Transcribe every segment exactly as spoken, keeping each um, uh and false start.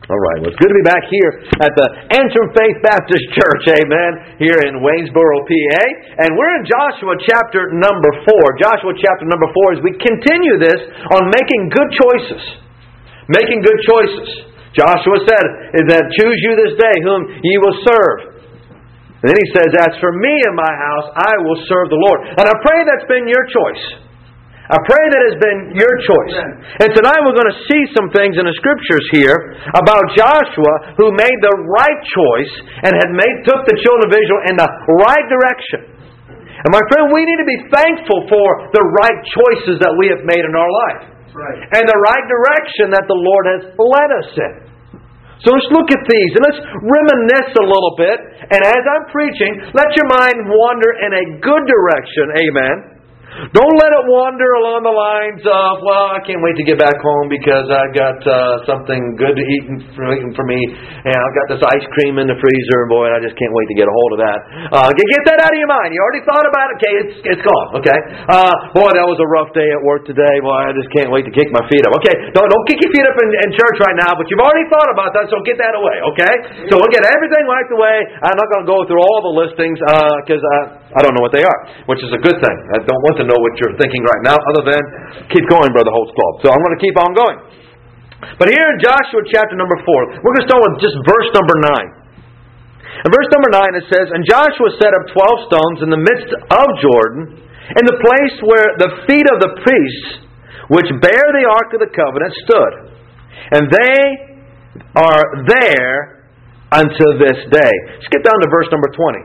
All right, well, it's good to be back here at the Antrim Faith Baptist Church, amen, here in Waynesboro, P A. And we're in Joshua chapter number four. Joshua chapter number four, as we continue this on making good choices. Making good choices. Joshua said that, choose you this day whom ye will serve. And then he says, as for me and my house, I will serve the Lord. And I pray that's been your choice. I pray that has been your choice. And tonight we're going to see some things in the Scriptures here about Joshua who made the right choice and had made took the children of Israel in the right direction. And my friend, we need to be thankful for the right choices that we have made in our life. Right. And the right direction that the Lord has led us in. So let's look at these and let's reminisce a little bit. And as I'm preaching, let your mind wander in a good direction. Amen. Don't let it wander along the lines of, well, I can't wait to get back home because I've got uh, something good to eat for, for me. And I've got this ice cream in the freezer. And boy, I just can't wait to get a hold of that. Uh, get, get that out of your mind. You already thought about it. Okay, it's it's gone. Okay. Uh, boy, that was a rough day at work today. Boy, I just can't wait to kick my feet up. Okay, don't, don't kick your feet up in, in church right now. But you've already thought about that, so get that away. Okay. So we'll get everything wiped away. I'm not going to go through all the listings because uh, I don't know what they are, which is a good thing. I don't want to know what you're thinking right now, other than keep going, Brother Holtzclaw. So I'm going to keep on going. But here in Joshua chapter number four, we're going to start with just verse number nine. In verse number nine it says, and Joshua set up twelve stones in the midst of Jordan, in the place where the feet of the priests, which bear the ark of the covenant, stood. And they are there unto this day. Skip down to verse number twenty.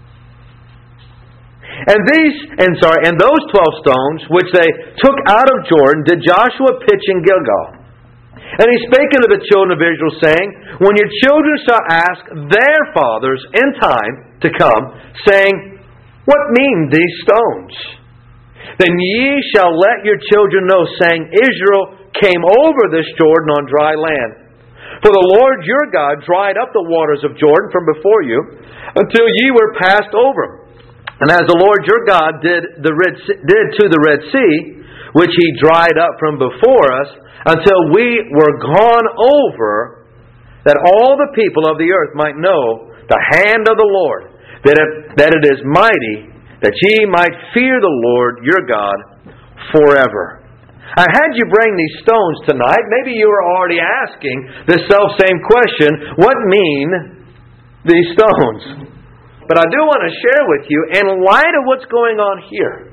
And these, and sorry, and those twelve stones which they took out of Jordan did Joshua pitch in Gilgal. And he spake unto the children of Israel, saying, when your children shall ask their fathers in time to come, saying, what mean these stones? Then ye shall let your children know, saying, Israel came over this Jordan on dry land. For the Lord your God dried up the waters of Jordan from before you, until ye were passed over. And as the Lord your God did the Red sea, did to the Red Sea, which He dried up from before us, until we were gone over, that all the people of the earth might know the hand of the Lord, that it, that it is mighty, that ye might fear the Lord your God forever. I had you bring these stones tonight. Maybe you were already asking the self-same question, what mean these stones? But I do want to share with you, in light of what's going on here,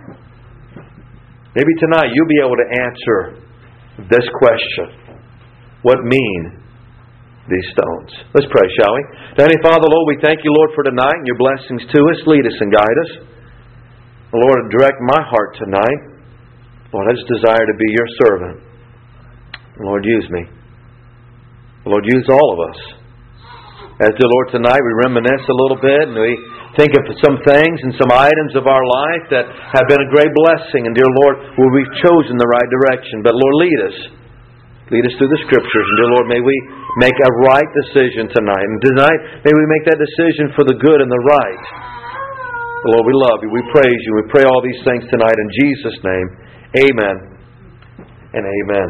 maybe tonight you'll be able to answer this question. What mean these stones? Let's pray, shall we? Heavenly Father, Lord, we thank you, Lord, for tonight and your blessings to us. Lead us and guide us. Lord, direct my heart tonight. Lord, I just desire to be your servant. Lord, use me. Lord, use all of us. As dear Lord, tonight we reminisce a little bit and we think of some things and some items of our life that have been a great blessing. And dear Lord, where we've chosen the right direction. But Lord, lead us. Lead us through the Scriptures. And dear Lord, may we make a right decision tonight. And tonight, may we make that decision for the good and the right. Lord, we love you. We praise you. We pray all these things tonight in Jesus' name. Amen and amen.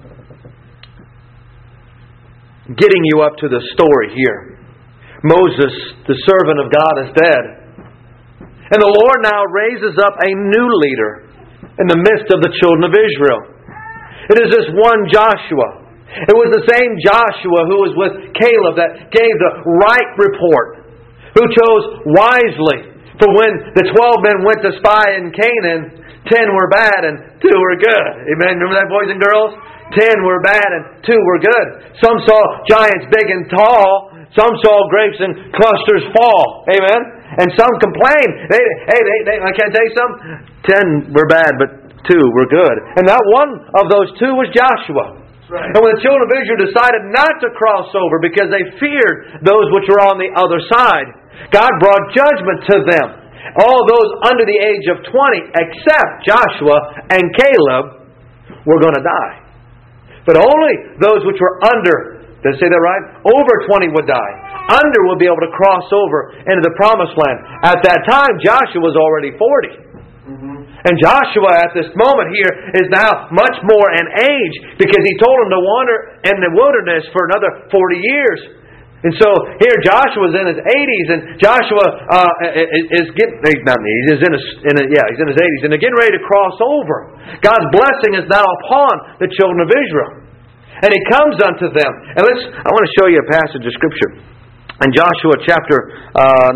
Getting you up to the story here. Moses, the servant of God, is dead. And the Lord now raises up a new leader in the midst of the children of Israel. It is this one Joshua. It was the same Joshua who was with Caleb that gave the right report, who chose wisely. For when the twelve men went to spy in Canaan, ten were bad and two were good. Amen. Remember that, boys and girls? Ten were bad and two were good. Some saw giants big and tall. Some saw grapes and clusters fall. Amen? And some complained. They, hey, they, they, I can't tell you something. Ten were bad, but two were good. And that one of those two was Joshua. Right. And when the children of Israel decided not to cross over because they feared those which were on the other side, God brought judgment to them. All those under the age of twenty, except Joshua and Caleb, were going to die. But only those which were under, did I say that right? Over twenty would die. Under would be able to cross over into the promised land. At that time, Joshua was already forty. Mm-hmm. And Joshua at this moment here is now much more in age, because he told him to wander in the wilderness for another forty years. And so here Joshua's in his eighties, and Joshua uh, is getting, he's not in his, he's in his, in his, yeah, he's in his eighties, and they're getting ready to cross over. God's blessing is now upon the children of Israel. And He comes unto them. And let's, I want to show you a passage of Scripture. In Joshua chapter uh,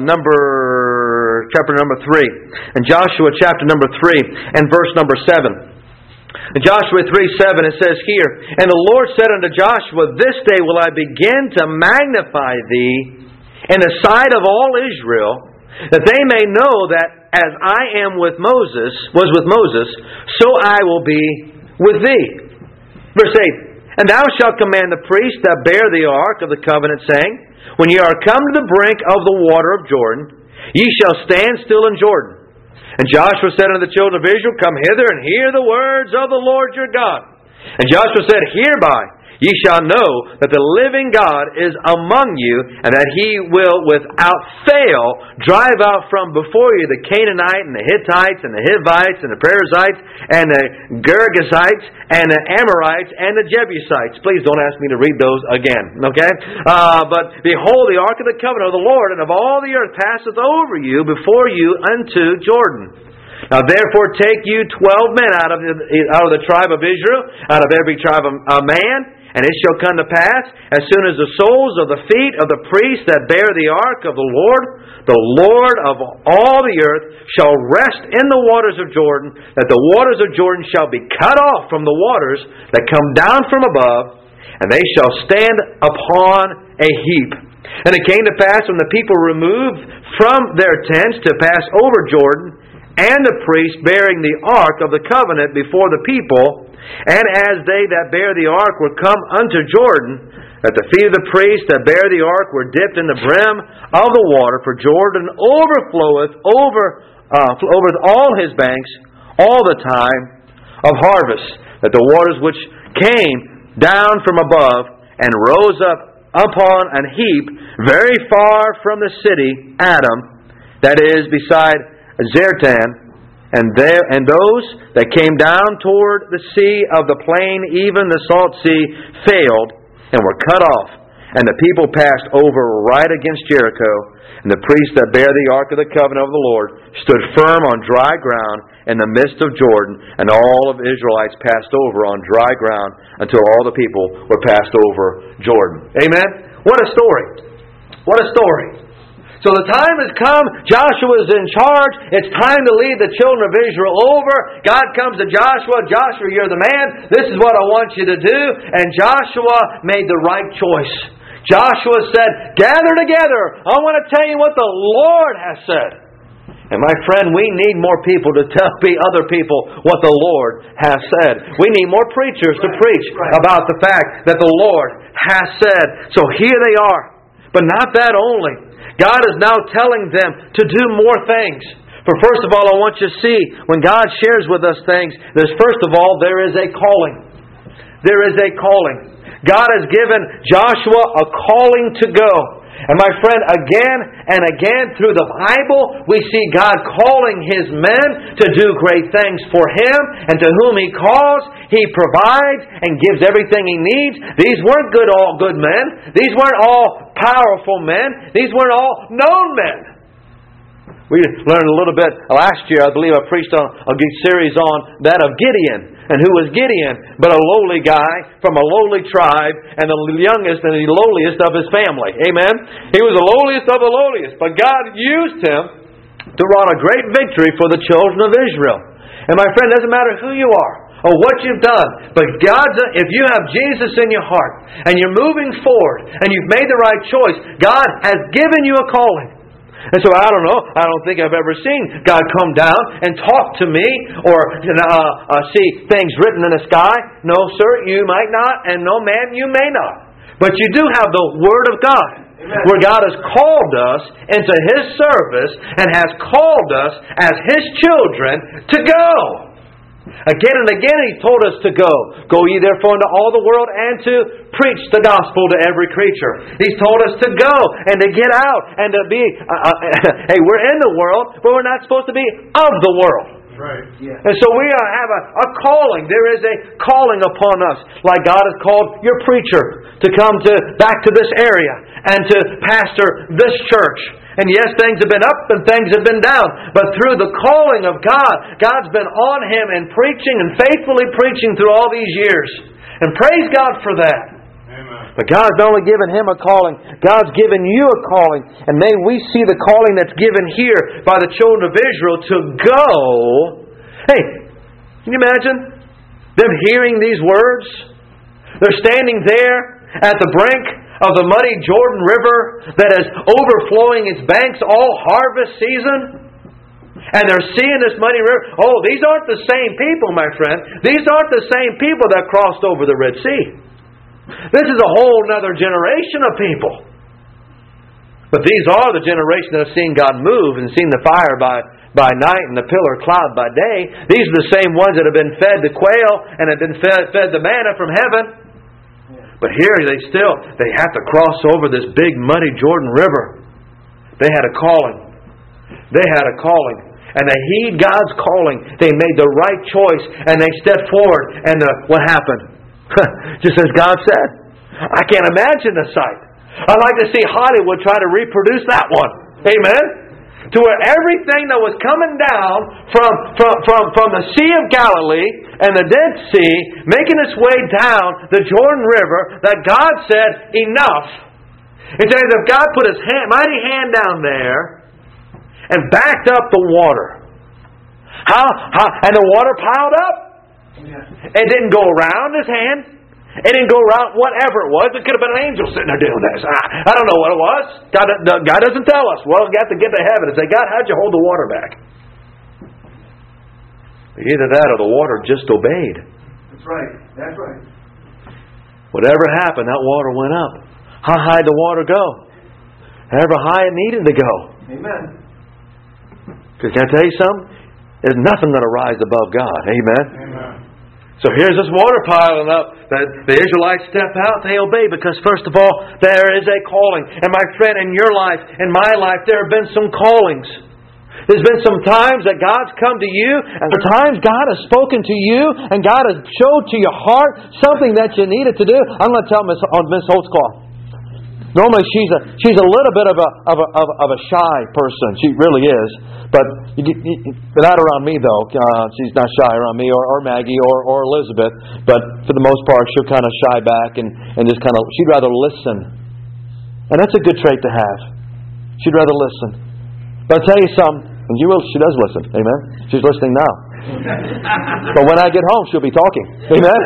number, chapter number three. In Joshua chapter number three and verse number seven. In Joshua three seven it says here, "And the Lord said unto Joshua, This day will I begin to magnify thee in the sight of all Israel, that they may know that as I am with Moses, was with Moses, so I will be with thee." Verse eight, "And thou shalt command the priests that bear the ark of the covenant, saying, When ye are come to the brink of the water of Jordan, ye shall stand still in Jordan. And Joshua said unto the children of Israel, Come hither and hear the words of the Lord your God. And Joshua said, Hereby ye shall know that the living God is among you, and that He will without fail drive out from before you the Canaanite and the Hittites and the Hivites and the Perizzites and the Girgashites and the Amorites and the Jebusites." Please don't ask me to read those again, okay? Uh, but behold, the ark of the covenant of the Lord and of all the earth passeth over you before you unto Jordan. Now therefore take you twelve men out of the, out of the tribe of Israel, out of every tribe of a man. And it shall come to pass, as soon as the soles of the feet of the priests that bear the ark of the Lord, the Lord of all the earth, shall rest in the waters of Jordan, that the waters of Jordan shall be cut off from the waters that come down from above, and they shall stand upon a heap. And it came to pass, when the people removed from their tents to pass over Jordan, and the priests bearing the ark of the covenant before the people, and as they that bear the ark were come unto Jordan, that the feet of the priests that bear the ark were dipped in the brim of the water, for Jordan overfloweth over uh, over all his banks all the time of harvest, that the waters which came down from above and rose up upon an heap very far from the city Adam, that is beside Zertan, And there and those that came down toward the sea of the plain, even the salt sea, failed and were cut off. And the people passed over right against Jericho. And the priests that bear the ark of the covenant of the Lord stood firm on dry ground in the midst of Jordan. And all of Israelites passed over on dry ground until all the people were passed over Jordan. Amen? What a story. What a story. So the time has come. Joshua is in charge. It's time to lead the children of Israel over. God comes to Joshua. Joshua, you're the man. This is what I want you to do. And Joshua made the right choice. Joshua said, gather together. I want to tell you what the Lord has said. And my friend, we need more people to tell other people what the Lord has said. We need more preachers to preach about the fact that the Lord has said. So here they are. But not that only. God is now telling them to do more things. For first of all, I want you to see, when God shares with us things, there's first of all, there is a calling. There is a calling. God has given Joshua a calling to go. And my friend, again and again through the Bible, we see God calling His men to do great things for Him, and to whom He calls, He provides and gives everything He needs. These weren't good all good men. These weren't all powerful men. These weren't all known men. We learned a little bit last year, I believe I preached on a good series on that of Gideon. And who was Gideon but a lowly guy from a lowly tribe, and the youngest and the lowliest of his family. Amen? He was the lowliest of the lowliest. But God used him to wrought a great victory for the children of Israel. And my friend, it doesn't matter who you are or what you've done, but God's, if you have Jesus in your heart and you're moving forward and you've made the right choice, God has given you a calling. And so I don't know, I don't think I've ever seen God come down and talk to me or uh, uh, see things written in the sky. No, sir, you might not, and no, man, you may not. But you do have the Word of God. Amen. Where God has called us into His service and has called us as His children to go. Again and again He told us to go. Go ye therefore into all the world and to preach the gospel to every creature. He's told us to go and to get out and to be, uh, uh, hey, we're in the world, but we're not supposed to be of the world. Right. Yeah. And so we are, have a, a calling. There is a calling upon us. Like God has called your preacher to come to back to this area and to pastor this church. And yes, things have been up and things have been down. But through the calling of God, God's been on him and preaching and faithfully preaching through all these years. And praise God for that. Amen. But God's not only given him a calling, God's given you a calling. And may we see the calling that's given here by the children of Israel to go. Hey, can you imagine them hearing these words? They're standing there at the brink of the muddy Jordan River that is overflowing its banks all harvest season. And they're seeing this muddy river. Oh, these aren't the same people, my friend. These aren't the same people that crossed over the Red Sea. This is a whole other generation of people. But these are the generation that have seen God move and seen the fire by, by night and the pillar of cloud by day. These are the same ones that have been fed the quail and have been fed, fed the manna from heaven. But here they still, they have to cross over this big muddy Jordan River. They had a calling. They had a calling. And they heed God's calling. They made the right choice. And they stepped forward. And uh, what happened? Just as God said. I can't imagine the sight. I'd like to see Hollywood try to reproduce that one. Amen? To where everything that was coming down from, from, from, from the Sea of Galilee and the Dead Sea, making its way down the Jordan River, that God said, enough. It's as if God put His hand, mighty hand down there and backed up the water. How? How? And the water piled up. It didn't go around His hand. It didn't go around whatever it was. It could have been an angel sitting there doing this. I, I don't know what it was. God, God doesn't tell us. Well, we got to get to heaven and say, God, how'd you hold the water back? Either that or the water just obeyed. That's right. That's right. Whatever happened, that water went up. How high did the water go? However high it needed to go. Amen. Because can I tell you something? There's nothing going to rise above God. Amen. Amen. So here's this water piling up. The, the Israelites step out, they obey, because first of all, there is a calling. And my friend, in your life, in my life, there have been some callings. There's been some times that God's come to you, and the times God has spoken to you, and God has showed to your heart something that you needed to do. I'm going to tell Miss Miss Holtzclaw. Normally she's a she's a little bit of a of a of, of a shy person. She really is. But you, you, not around me though. Uh, she's not shy around me or, or Maggie or, or Elizabeth. But for the most part, she'll kind of shy back and, and just kind of she'd rather listen. And that's a good trait to have. She'd rather listen. But I'll tell you something. And you will. She does listen. Amen. She's listening now. But when I get home, she'll be talking. Amen.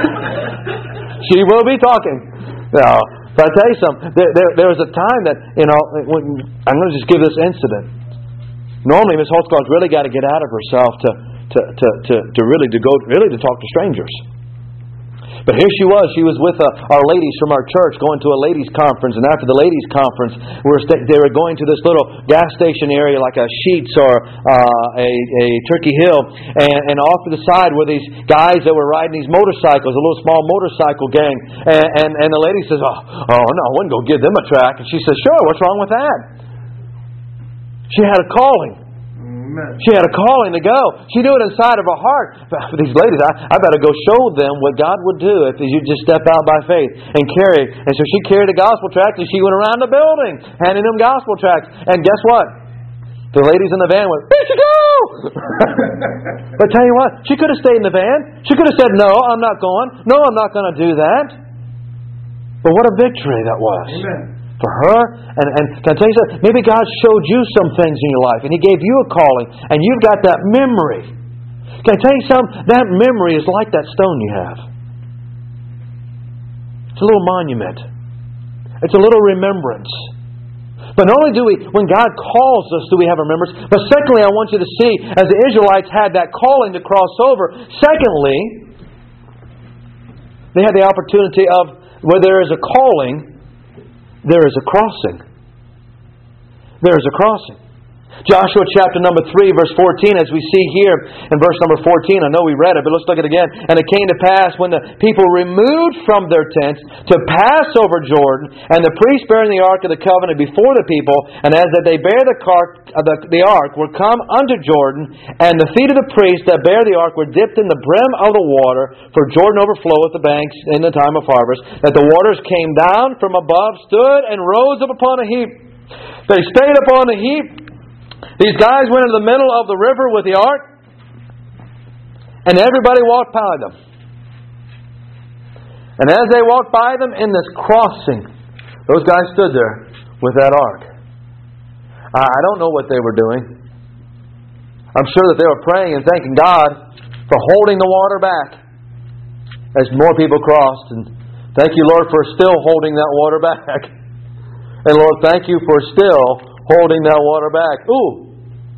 She will be talking. Now. But I'll tell you something. There, there, there was a time that, you know, when, I'm going to just give this incident. Normally, Miss Holtzclaw's really got to get out of herself to, to, to, to, to really to go really to talk to strangers. But here she was. She was with uh, our ladies from our church going to a ladies' conference. And after the ladies' conference, we were st- they were going to this little gas station area like a Sheetz or uh, a, a Turkey Hill. And, and off to the side were these guys that were riding these motorcycles, a little small motorcycle gang. And, and, and the lady says, oh, oh, no, I wouldn't go give them a track. And she says, sure, what's wrong with that? She had a calling. She had a calling to go. She knew it inside of her heart. But these ladies, I, I better go show them what God would do if you just step out by faith and carry. And so she carried a gospel tract and she went around the building handing them gospel tracts. And guess what? The ladies in the van went, there she go! But tell you what, she could have stayed in the van. She could have said, no, I'm not going. No, I'm not going to do that. But what a victory that was. Amen. For her, and, and can I tell you something? Maybe God showed you some things in your life, and He gave you a calling, and you've got that memory. Can I tell you something? That memory is like that stone you have. It's a little monument. It's a little remembrance. But not only do we, when God calls us, do we have remembrance, but secondly, I want you to see, as the Israelites had that calling to cross over, secondly, they had the opportunity of, where there is a calling, there is a crossing. There is a crossing. Joshua chapter number three, verse fourteen, as we see here in verse number fourteen. I know we read it, but let's look at it again. And it came to pass, when the people removed from their tents to pass over Jordan, and the priests bearing the ark of the covenant before the people, and as that they bear the, car, uh, the, the ark, were come unto Jordan, and the feet of the priests that bear the ark were dipped in the brim of the water, for Jordan overfloweth the banks in the time of harvest, that the waters came down from above, stood, and rose up upon a heap. They stayed upon the heap. These guys went into the middle of the river with the ark, and everybody walked by them. And as they walked by them in this crossing, those guys stood there with that ark. I don't know what they were doing. I'm sure that they were praying and thanking God for holding the water back as more people crossed. And thank you, Lord, for still holding that water back. And Lord, thank you for still holding that water back. Ooh.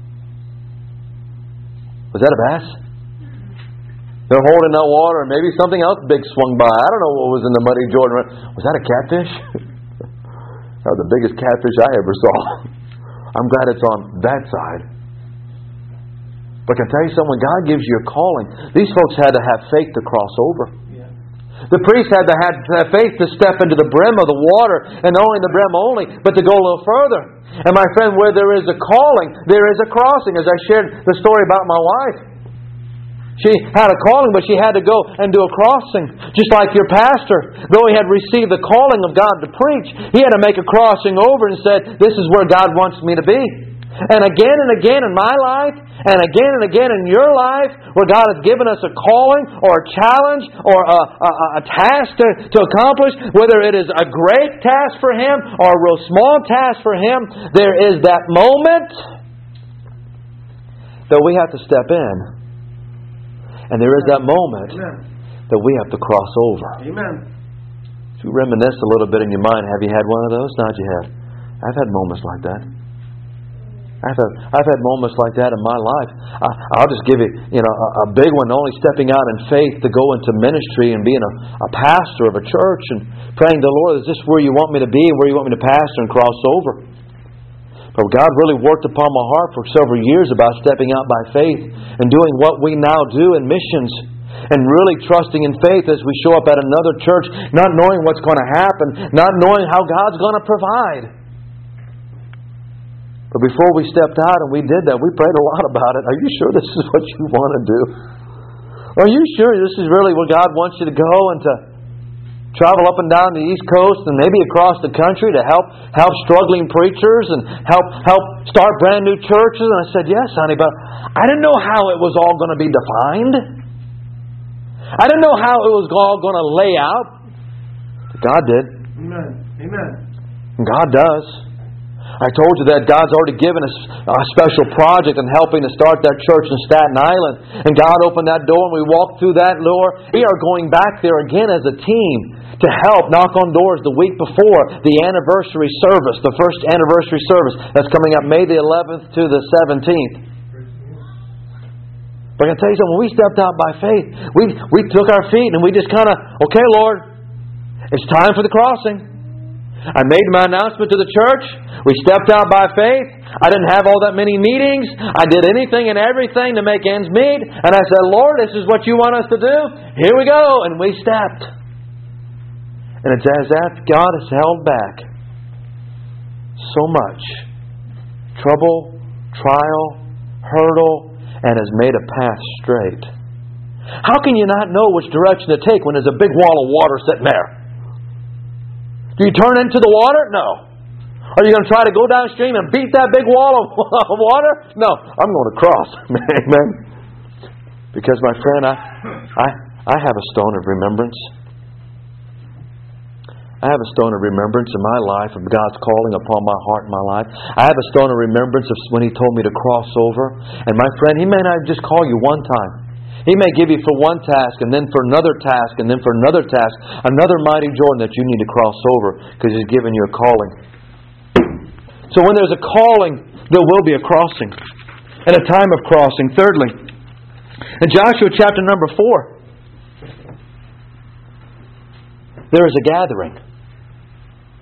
Was that a bass? They're holding that water, and maybe something else big swung by. I don't know what was in the muddy Jordan. Was that a catfish? That was the biggest catfish I ever saw. I'm glad it's on that side. But can I tell you something? When God gives you a calling, these folks had to have faith to cross over. The priests had to have faith to step into the brim of the water, and not only the brim only, but to go a little further. And my friend, where there is a calling, there is a crossing. As I shared the story about my wife. She had a calling, but she had to go and do a crossing. Just like your pastor, though he had received the calling of God to preach, he had to make a crossing over and said, this is where God wants me to be. And again and again in my life, and again and again in your life, where God has given us a calling or a challenge or a, a, a task to, to accomplish, whether it is a great task for Him or a real small task for Him, there is that moment that we have to step in. And there is that moment Amen. That we have to cross over. Amen. If you reminisce a little bit in your mind, have you had one of those? Not you have. I've had moments like that. I've had, I've had moments like that in my life. I, I'll just give you, you know, a, a big one, only stepping out in faith to go into ministry and being a, a pastor of a church and praying to the Lord, is this where you want me to be and where you want me to pastor and cross over? But God really worked upon my heart for several years about stepping out by faith and doing what we now do in missions. And really trusting in faith as we show up at another church, not knowing what's going to happen, not knowing how God's going to provide. But before we stepped out and we did that, we prayed a lot about it. Are you sure this is what you want to do? Are you sure this is really where God wants you to go and to travel up and down the East Coast and maybe across the country to help help struggling preachers and help help start brand new churches? And I said, yes, honey, but I didn't know how it was all going to be defined. I didn't know how it was all going to lay out. But God did. Amen. Amen. And God does. I told you that God's already given us a special project in helping to start that church in Staten Island. And God opened that door and we walked through that door. We are going back there again as a team to help knock on doors the week before the anniversary service, the first anniversary service that's coming up May the eleventh to the seventeenth. But I can tell you something, when we stepped out by faith, we, we took our feet and we just kind of, okay, Lord, it's time for the crossing. I made my announcement to the church. We stepped out by faith. I didn't have all that many meetings. I did anything and everything to make ends meet. And I said, Lord, this is what you want us to do. Here we go. And we stepped. And it's as if God has held back so much trouble, trial, hurdle, and has made a path straight. How can you not know which direction to take when there's a big wall of water sitting there? Do you turn into the water? No. Are you going to try to go downstream and beat that big wall of water? No. I'm going to cross. Amen. Because, my friend, I, I, I have a stone of remembrance. I have a stone of remembrance in my life of God's calling upon my heart and my life. I have a stone of remembrance of when He told me to cross over. And my friend, He may not just call you one time. He may give you for one task, and then for another task, and then for another task, another mighty Jordan that you need to cross over because He's given you a calling. So when there's a calling, there will be a crossing. And a time of crossing. Thirdly, in Joshua chapter number four, there is a gathering.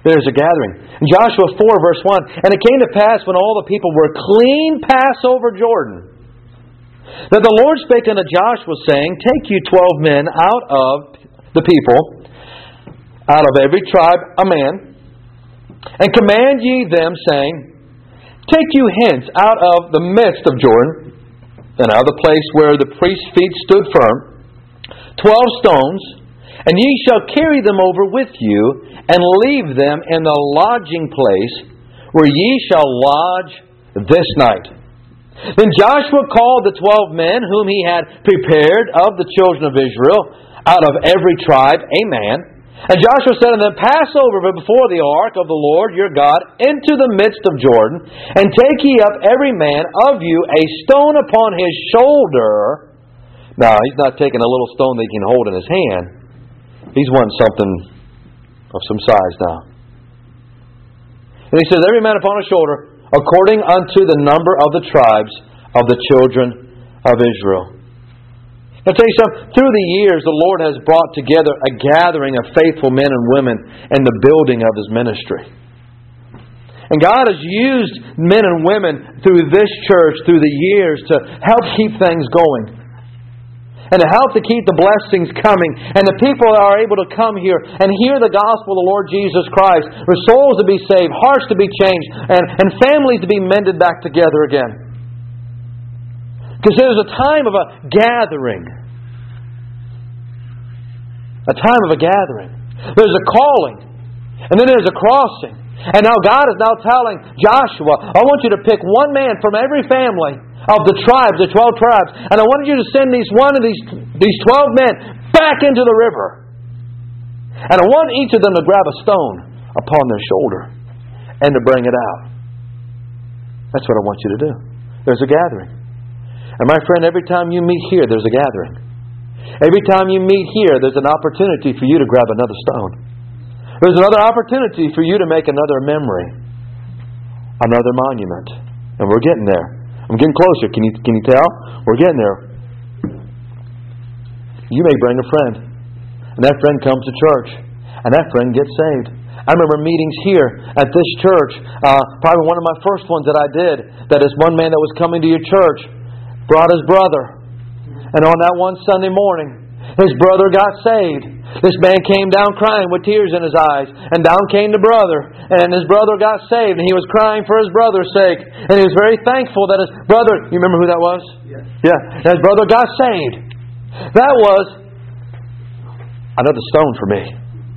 There's a gathering. In Joshua four, verse one, and it came to pass when all the people were clean passed over Jordan, that the Lord spake unto Joshua, saying, Take you twelve men out of the people, out of every tribe a man, and command ye them, saying, Take you hence out of the midst of Jordan, and out of the place where the priest's feet stood firm, twelve stones, and ye shall carry them over with you, and leave them in the lodging place where ye shall lodge this night. Then Joshua called the twelve men whom he had prepared of the children of Israel, out of every tribe a man. And Joshua said unto them, Pass over before the ark of the Lord your God into the midst of Jordan, and take ye up every man of you a stone upon his shoulder. Now, he's not taking a little stone that he can hold in his hand. He's wanting something of some size now. And he says, Every man upon his shoulder, according unto the number of the tribes of the children of Israel. I'll tell you something. Through the years, the Lord has brought together a gathering of faithful men and women in the building of His ministry. And God has used men and women through this church, through the years, to help keep things going. And to help to keep the blessings coming. And the people are able to come here and hear the gospel of the Lord Jesus Christ. For souls to be saved, hearts to be changed, and, and families to be mended back together again. Because there's a time of a gathering. A time of a gathering. There's a calling. And then there's a crossing. And now God is now telling Joshua, I want you to pick one man from every family of the tribes, the twelve tribes. And I want you to send these one of these, these twelve men back into the river. And I want each of them to grab a stone upon their shoulder and to bring it out. That's what I want you to do. There's a gathering. And my friend, every time you meet here, there's a gathering. Every time you meet here, there's an opportunity for you to grab another stone. There's another opportunity for you to make another memory. Another monument. And we're getting there. I'm getting closer. Can you, can you tell? We're getting there. You may bring a friend. And that friend comes to church. And that friend gets saved. I remember meetings here at this church. Uh, probably one of my first ones that I did. That is one man that was coming to your church brought his brother. And on that one Sunday morning, his brother got saved. This man came down crying with tears in his eyes. And down came the brother. And his brother got saved. And he was crying for his brother's sake. And he was very thankful that his brother... You remember who that was? Yes. Yeah. And his brother got saved. That was another stone for me.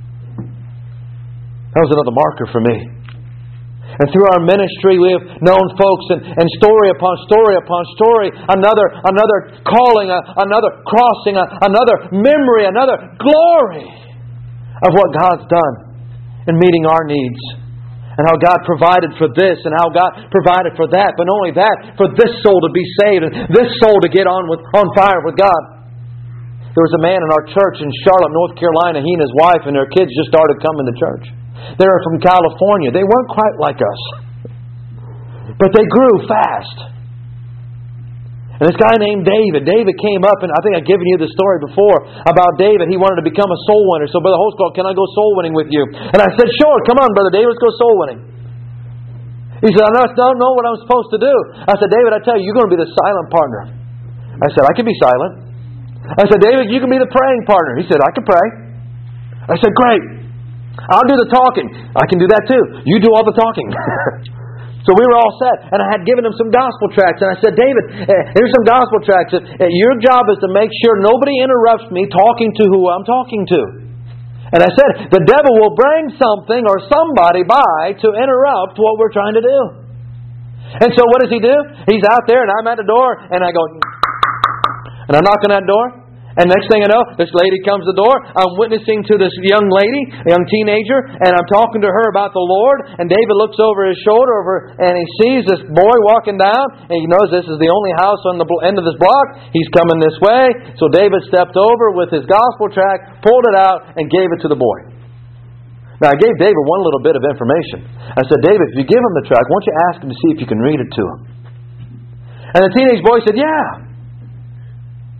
That was another marker for me. And through our ministry, we have known folks, and, and story upon story upon story, another another calling, a, another crossing, a, another memory, another glory of what God's done in meeting our needs. And how God provided for this, and how God provided for that. But not only that, for this soul to be saved, and this soul to get on with on fire with God. There was a man in our church in Charlotte, North Carolina. He and his wife and their kids just started coming to church. They were from California. They weren't quite like us. But they grew fast. And this guy named David. David came up, and I think I've given you the story before about David. He wanted to become a soul winner. So Brother Holtz called, can I go soul winning with you? And I said, sure, come on, Brother David, let's go soul winning. He said, I don't know what I'm supposed to do. I said, David, I tell you, you're going to be the silent partner. I said, I can be silent. I said, David, you can be the praying partner. He said, I can pray. I said, great. I'll do the talking. I can do that too. You do all the talking. So we were all set. And I had given him some gospel tracts. And I said, David, here's some gospel tracts. Your job is to make sure nobody interrupts me talking to who I'm talking to. And I said, the devil will bring something or somebody by to interrupt what we're trying to do. And so what does he do? He's out there and I'm at the door and I go, and I knock on that door. And next thing I know, this lady comes to the door. I'm witnessing to this young lady, a young teenager, and I'm talking to her about the Lord. And David looks over his shoulder over, and he sees this boy walking down, and he knows this is the only house on the end of this block. He's coming this way. So David stepped over with his gospel tract, pulled it out, and gave it to the boy. Now, I gave David one little bit of information. I said, David, if you give him the tract, why don't you ask him to see if you can read it to him? And the teenage boy said, yeah.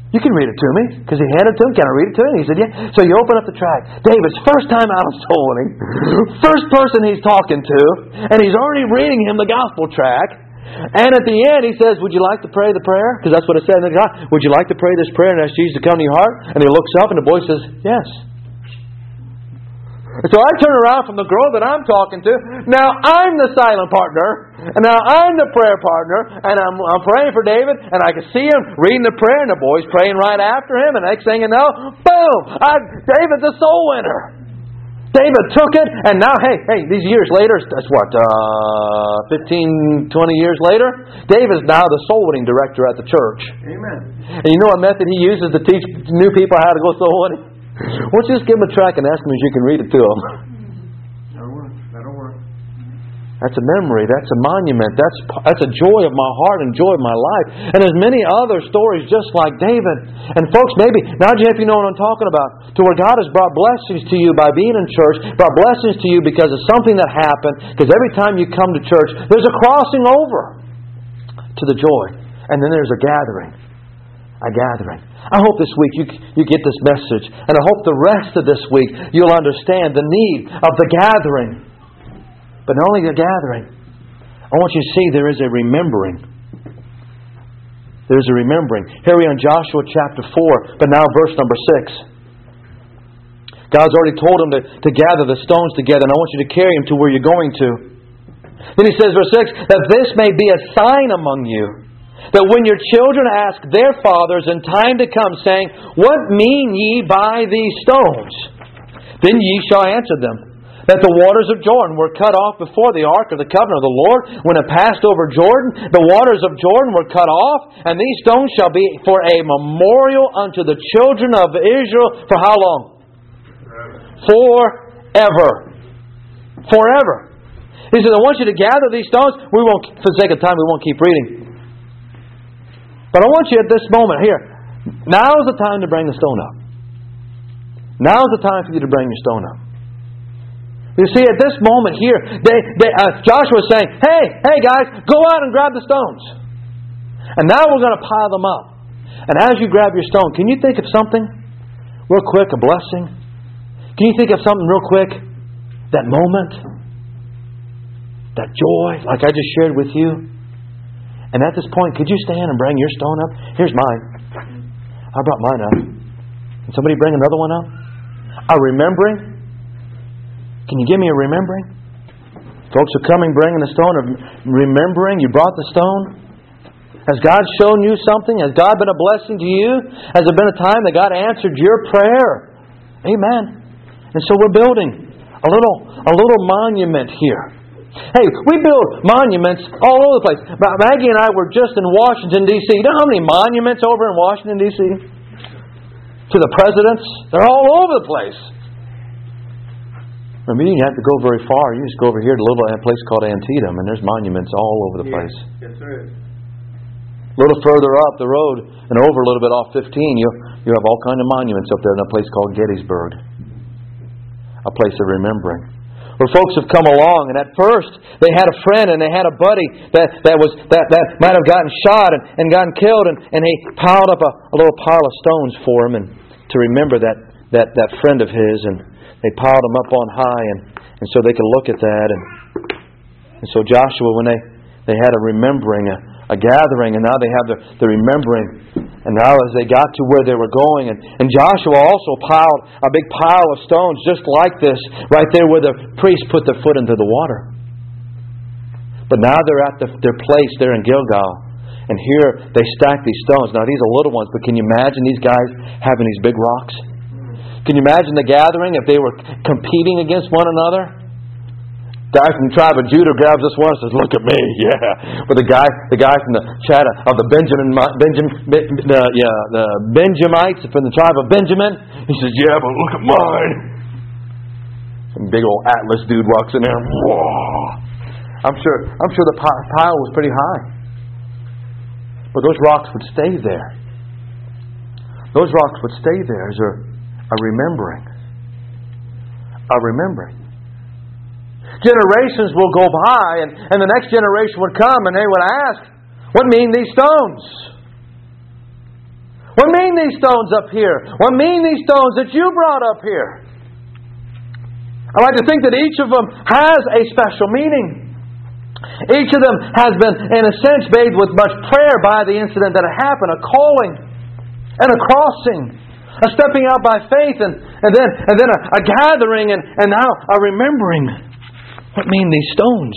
You can read it to me. Because he handed it to him. Can I read it to him? He said, yeah. So you open up the tract. David's first time out of soul winning. First person he's talking to. And he's already reading him the gospel tract. And at the end he says, would you like to pray the prayer? Because that's what it said in the God. Would you like to pray this prayer and ask Jesus to come to your heart? And he looks up and the boy says, yes. And so I turn around from the girl that I'm talking to. Now I'm the silent partner. And now I'm the prayer partner. And I'm, I'm praying for David. And I can see him reading the prayer. And the boy's praying right after him. And next thing you know, boom! I, David's a soul winner. David took it. And now, hey, hey, these years later, that's what, uh, fifteen, twenty years later? David's now the soul winning director at the church. Amen. And you know what method he uses to teach new people how to go soul winning? Why don't you just give them a track and ask them if you can read it to them? That'll work. That'll work. That's a memory. That's a monument. That's that's a joy of my heart and joy of my life. And there's many other stories just like David. And folks, maybe, now Jeff, you know what I'm talking about. To where God has brought blessings to you by being in church. Brought blessings to you because of something that happened. Because every time you come to church, there's a crossing over to the joy. And then there's a gathering. A gathering. I hope this week you you get this message. And I hope the rest of this week you'll understand the need of the gathering. But not only the gathering. I want you to see there is a remembering. There's a remembering. Here we are in Joshua chapter four. But now verse number six. God's already told him to, to gather the stones together. And I want you to carry them to where you're going to. Then he says, verse six, that this may be a sign among you, that when your children ask their fathers in time to come, saying, what mean ye by these stones? Then ye shall answer them, that the waters of Jordan were cut off before the ark of the covenant of the Lord. When it passed over Jordan, the waters of Jordan were cut off, and these stones shall be for a memorial unto the children of Israel. For how long? Forever. Forever. He says, I want you to gather these stones. We won't, for the sake of time, we won't keep reading. But I want you at this moment here. Now's the time to bring the stone up. Now's the time for you to bring your stone up. You see, at this moment here, they, they, uh, Joshua is saying, hey, hey guys, go out and grab the stones. And now we're going to pile them up. And as you grab your stone, can you think of something real quick, a blessing? Can you think of something real quick? That moment? That joy, like I just shared with you? And at this point, could you stand and bring your stone up? Here's mine. I brought mine up. Can somebody bring another one up? A remembering? Can you give me a remembering? Folks are coming bringing the stone of remembering. You brought the stone. Has God shown you something? Has God been a blessing to you? Has there been a time that God answered your prayer? Amen. And so we're building a little, a little monument here. Hey, we build monuments all over the place. Maggie and I were just in Washington, D C You know how many monuments over in Washington, D C To the presidents? They're all over the place. I mean, you didn't have to go very far. You just go over here to a little place called Antietam, and there's monuments all over the place. Yes, sir. A little further up the road and over a little bit off fifteen, you you have all kinds of monuments up there in a place called Gettysburg. A place of remembering. Where folks have come along, and at first they had a friend and they had a buddy that, that was that, that might have gotten shot and, and gotten killed, and, and he piled up a, a little pile of stones for him and to remember that, that, that friend of his, and they piled them up on high, and, and so they could look at that. And, and so Joshua, when they, they had a remembering, a, a gathering, and now they have the, the remembering. And now as they got to where they were going, and, and Joshua also piled a big pile of stones just like this, right there where the priests put their foot into the water. But now they're at the, their place there in Gilgal. And here they stack these stones. Now these are little ones, but can you imagine these guys having these big rocks? Can you imagine the gathering if they were competing against one another? The guy from the tribe of Judah grabs this one and says, "Look at me, yeah." But the guy, the guy from the tribe of the Benjamin, Benjamin, the yeah, the Benjamites from the tribe of Benjamin, he says, "Yeah, but look at mine." Some big old Atlas dude walks in there. Whoa! I'm sure, I'm sure the pile was pretty high, but those rocks would stay there. Those rocks would stay there as a, a remembering, a remembering. Generations will go by, and, and the next generation would come, and they would ask, "What mean these stones? What mean these stones up here? What mean these stones that you brought up here? I like to think that each of them has a special meaning. Each of them has been, in a sense, bathed with much prayer by the incident that had happened. A calling and a crossing. A stepping out by faith and, and then, and then a, a gathering and, and now a remembering. What mean these stones?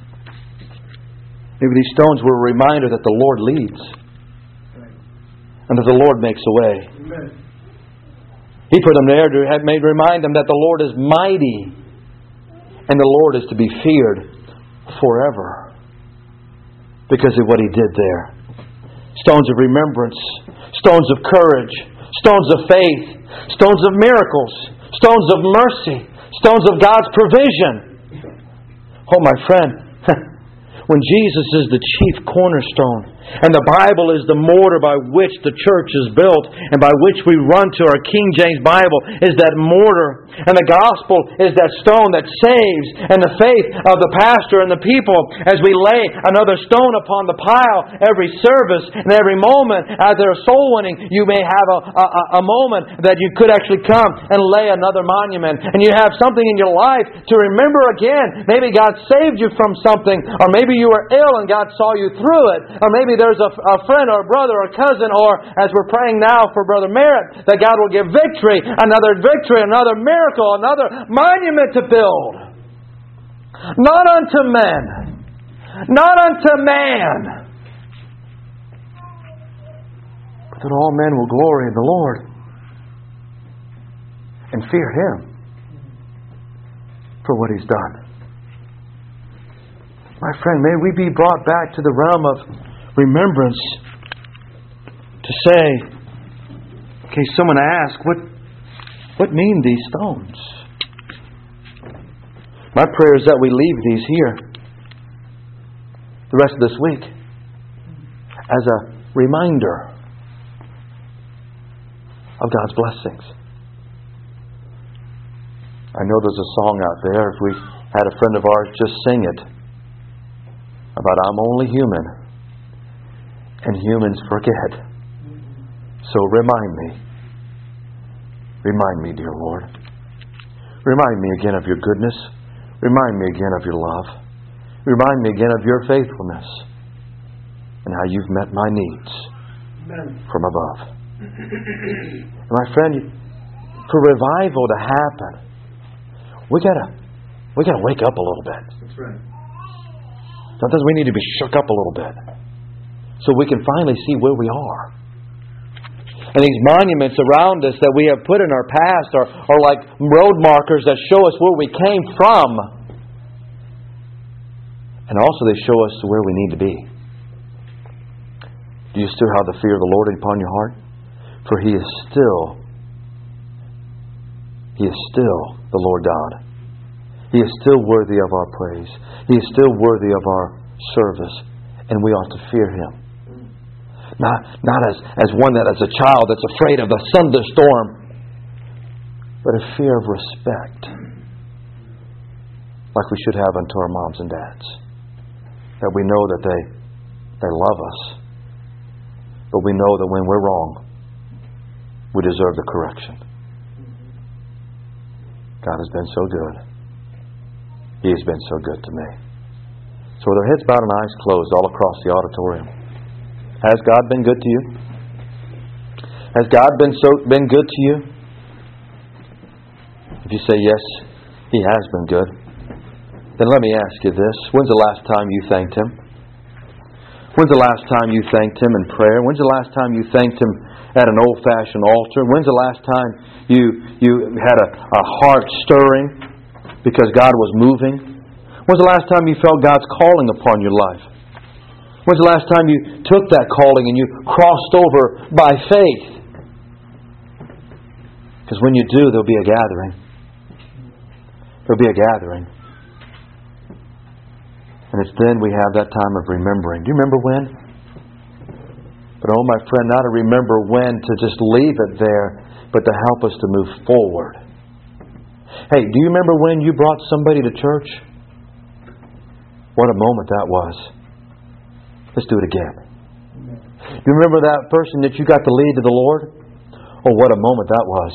Maybe these stones were a reminder that the Lord leads. And that the Lord makes a way. Amen. He put them there to have made remind them that the Lord is mighty and the Lord is to be feared forever because of what He did there. Stones of remembrance, stones of courage, stones of faith, stones of miracles, stones of mercy, stones of God's provision. Oh, my friend, when Jesus is the chief cornerstone, and the Bible is the mortar by which the church is built, and by which we run to our King James Bible, is that mortar. And the gospel is that stone that saves, and the faith of the pastor and the people as we lay another stone upon the pile every service and every moment as there's soul winning. You may have a, a, a moment that you could actually come and lay another monument, and you have something in your life to remember again. Maybe God saved you from something, or maybe you were ill and God saw you through it, or maybe there's a, a friend or a brother or a cousin, or as we're praying now for Brother Merritt, that God will give victory, another victory, another miracle, another monument to build. Not unto men, not unto man, but that all men will glory in the Lord and fear Him for what He's done. My friend, may we be brought back to the realm of remembrance to say, okay, someone asked, what, what mean these stones? My prayer is that we leave these here the rest of this week as a reminder of God's blessings. I know there's a song out there, if we had a friend of ours just sing it, about I'm only human and humans forget. So remind me. Remind me, dear Lord. Remind me again of your goodness. Remind me again of your love. Remind me again of your faithfulness and how you've met my needs Amen. From above. My friend, for revival to happen, we gotta we gotta wake up a little bit. That's right. Sometimes we need to be shook up a little bit so we can finally see where we are. And these monuments around us that we have put in our past are, are like road markers that show us where we came from. And also they show us to where we need to be. Do you still have the fear of the Lord upon your heart? For He is still, He is still the Lord God. He is still worthy of our praise. He is still worthy of our service. And we ought to fear Him. Not, not as, as one that as a child that's afraid of the thunderstorm, but a fear of respect. Like we should have unto our moms and dads. That we know that they, they love us. But we know that when we're wrong, we deserve the correction. God has been so good. He has been so good to me. So with our heads bowed and eyes closed all across the auditorium, has God been good to you? Has God been so been good to you? If you say yes, He has been good, then let me ask you this. When's the last time you thanked Him? When's the last time you thanked Him in prayer? When's the last time you thanked Him at an old-fashioned altar? When's the last time you, you had a, a heart stirring because God was moving? When's the last time you felt God's calling upon your life? When's the last time you took that calling and you crossed over by faith? Because when you do, there'll be a gathering. There'll be a gathering. And it's then we have that time of remembering. Do you remember when? But oh, my friend, not to remember when to just leave it there, but to help us to move forward. Hey, do you remember when you brought somebody to church? What a moment that was. Let's do it again. You remember that person that you got to lead to the Lord? Oh, what a moment that was.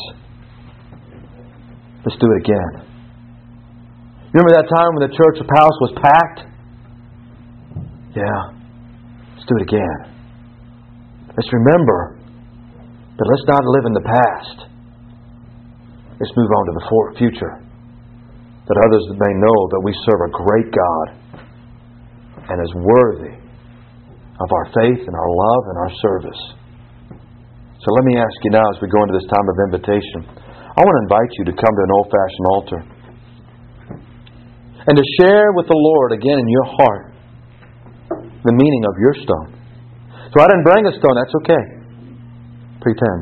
Let's do it again. You remember that time when the church house was packed? Yeah. Let's do it again. Let's remember that let's not live in the past. Let's move on to the future. That others may know that we serve a great God and is worthy of our faith and our love and our service. So let me ask you now, as we go into this time of invitation, I want to invite you to come to an old-fashioned altar and to share with the Lord again in your heart the meaning of your stone. So I didn't bring a stone, that's okay. Pretend.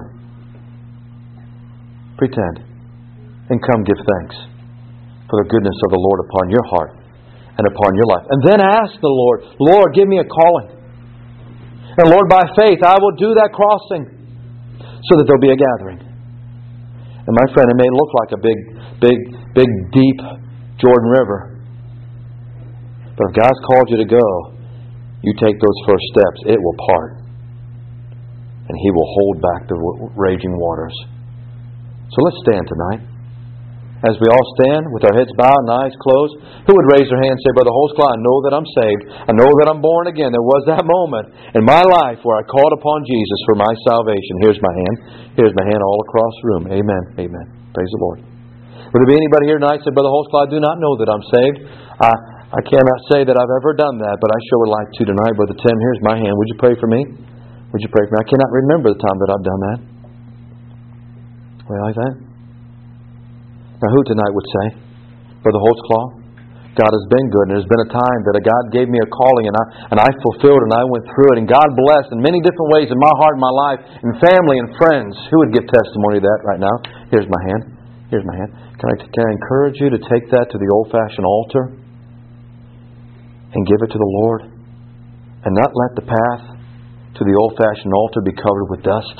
Pretend. And come give thanks for the goodness of the Lord upon your heart and upon your life. And then ask the Lord, Lord, give me a calling. And Lord, by faith, I will do that crossing so that there'll be a gathering. And my friend, it may look like a big, big, big, deep Jordan River. But if God's called you to go, you take those first steps, it will part. And He will hold back the raging waters. So let's stand tonight. As we all stand with our heads bowed and eyes closed, who would raise their hand and say, Brother Holtzclaw, I know that I'm saved. I know that I'm born again. There was that moment in my life where I called upon Jesus for my salvation. Here's my hand. Here's my hand all across the room. Amen. Amen. Praise the Lord. Would there be anybody here tonight who said, Brother Holtzclaw, I do not know that I'm saved. I, I cannot say that I've ever done that, but I sure would like to tonight. Brother Tim, here's my hand. Would you pray for me? Would you pray for me? I cannot remember the time that I've done that. Way like that? Now who tonight would say, Brother Holtzclaw, God has been good, and there's been a time that God gave me a calling, and I and I fulfilled it, and I went through it, and God blessed in many different ways in my heart and my life, and family and friends. Who would give testimony to that right now? Here's my hand. Here's my hand. Can I, can I encourage you to take that to the old-fashioned altar and give it to the Lord, and not let the path to the old-fashioned altar be covered with dust,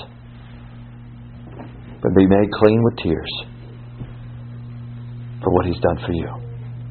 but be made clean with tears for what He's done for you.